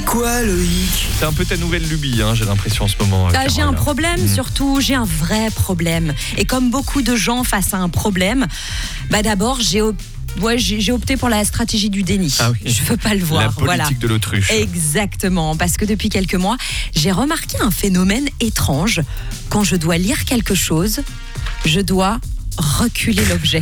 Quoi, Loïc ? C'est un peu ta nouvelle lubie, j'ai l'impression en ce moment. J'ai un problème, surtout, j'ai un vrai problème. Et comme beaucoup de gens face à un problème, d'abord, j'ai opté pour la stratégie du déni. Ah oui. Je veux pas le voir. La politique de l'autruche. Exactement, parce que depuis quelques mois, j'ai remarqué un phénomène étrange. Quand je dois lire quelque chose, je dois reculer l'objet.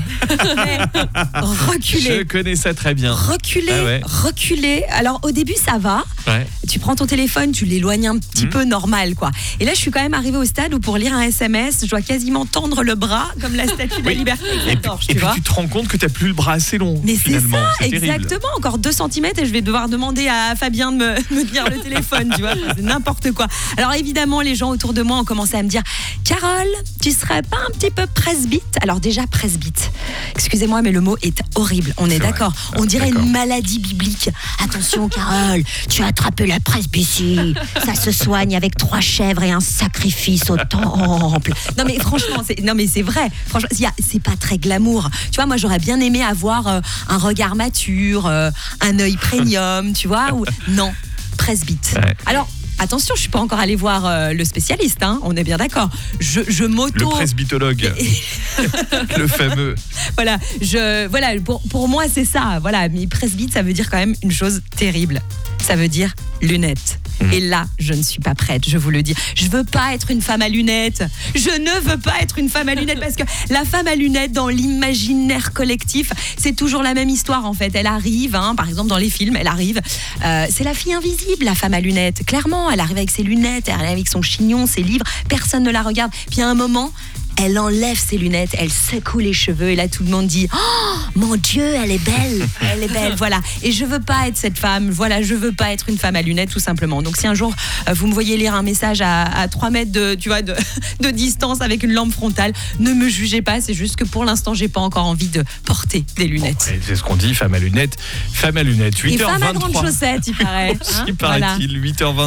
Reculer. Je connais ça très bien. Reculer. Alors au début ça va. Ouais. Tu prends ton téléphone, tu l'éloignes un petit peu normal quoi. Et là je suis quand même arrivée au stade où pour lire un SMS, je dois quasiment tendre le bras comme la statue de la liberté. Et puis tu te rends compte que tu n'as plus le bras assez long. Mais c'est ça, c'est exactement. terrible. Encore 2 cm et je vais devoir demander à Fabien de me tenir le téléphone, tu vois. C'est n'importe quoi. Alors évidemment, les gens autour de moi ont commencé à me dire « Carole, tu serais pas un petit peu presbyte ?» Alors déjà, presbyte, excusez-moi, mais le mot est horrible. On est d'accord. On dirait une maladie biblique. Attention, Carole, tu as attrapé la presbytie. Ça se soigne avec 3 chèvres et un sacrifice au temple. Non mais franchement, c'est vrai. Franchement, c'est pas très glamour. Tu vois, moi j'aurais bien aimé avoir un regard mature, un œil premium, tu vois. Non, presbyte. Ouais. Alors. Attention, je suis pas encore allée voir le spécialiste, on est bien d'accord. Je m'auto... Le presbytologue, le fameux. Voilà, pour moi c'est ça. Voilà, mais presbyte, ça veut dire quand même une chose terrible. Ça veut dire lunettes. Et là, je ne suis pas prête, je vous le dis. Je veux pas être une femme à lunettes. Je ne veux pas être une femme à lunettes parce que la femme à lunettes dans l'imaginaire collectif, c'est toujours la même histoire en fait. Elle arrive, par exemple dans les films, elle arrive. C'est la fille invisible, la femme à lunettes. Clairement, elle arrive avec ses lunettes, elle arrive avec son chignon, ses livres. Personne ne la regarde. Puis à un moment, elle enlève ses lunettes, elle secoue les cheveux et là tout le monde dit « Oh, mon Dieu, elle est belle, voilà. » Et je veux pas être cette femme, voilà, je veux pas être une femme à lunettes tout simplement. Donc si un jour vous me voyez lire un message à 3 mètres de distance avec une lampe frontale, ne me jugez pas, c'est juste que pour l'instant j'ai pas encore envie de porter des lunettes. Bon, c'est ce qu'on dit, femme à lunettes. 8h23. Et femme à grandes chaussettes, il paraît. Il paraît-il, 8h23.